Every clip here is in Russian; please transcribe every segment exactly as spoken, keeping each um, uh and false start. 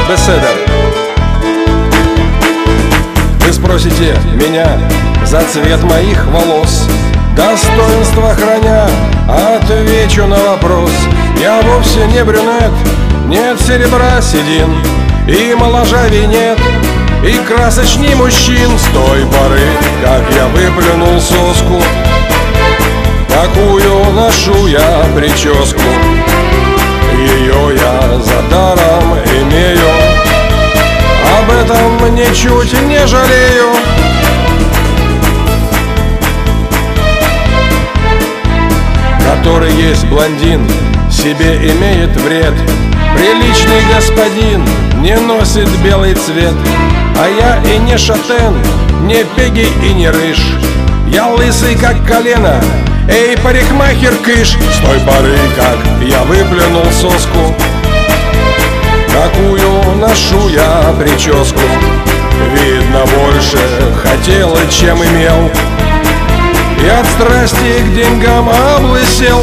беседа. Вы спросите меня за цвет моих волос, достоинство храня, отвечу на вопрос. Я вовсе не брюнет, нет серебра седин, и моложавей нет, и красочней мужчин. С той поры, как я выплюнул соску, такую ношу я прическу. Ее я за даром имею, об этом ничуть не жалею. Который есть блондин, себе имеет вред. Приличный господин не носит белый цвет. А я и не шатен, не пегий и не рыж. Я лысый, как колено, эй, парикмахер, кыш. С той поры, как я выплюнул соску, такую ношу я прическу. Видно, больше хотел, чем имел, и от страсти к деньгам облысел.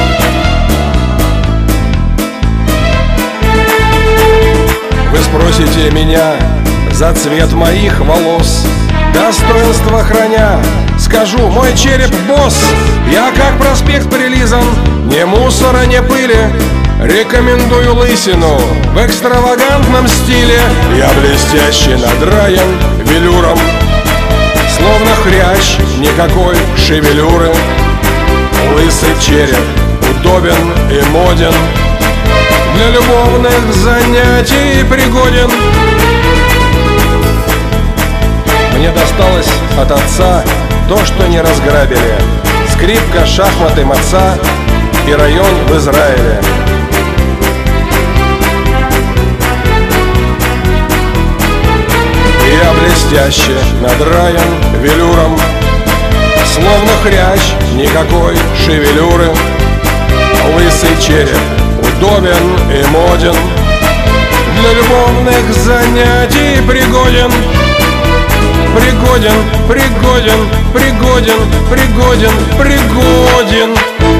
Вы спросите меня за цвет моих волос, достоинство храня, скажу, мой череп босс. Я как проспект прилизан, ни мусора, ни пыли. Рекомендую лысину в экстравагантном стиле. Я блестяще надраен велюром, словно хрящ, никакой шевелюры. Лысый череп удобен и моден, для любовных занятий пригоден. Мне досталось от отца то, что не разграбили: скрипка, шахматы, маца и район в Израиле. Я блестяще надраен велюром, словно хрящ, никакой шевелюры. Лысый череп удобен и моден, для любовных занятий пригоден. Пригоден, пригоден, пригоден, пригоден, пригоден.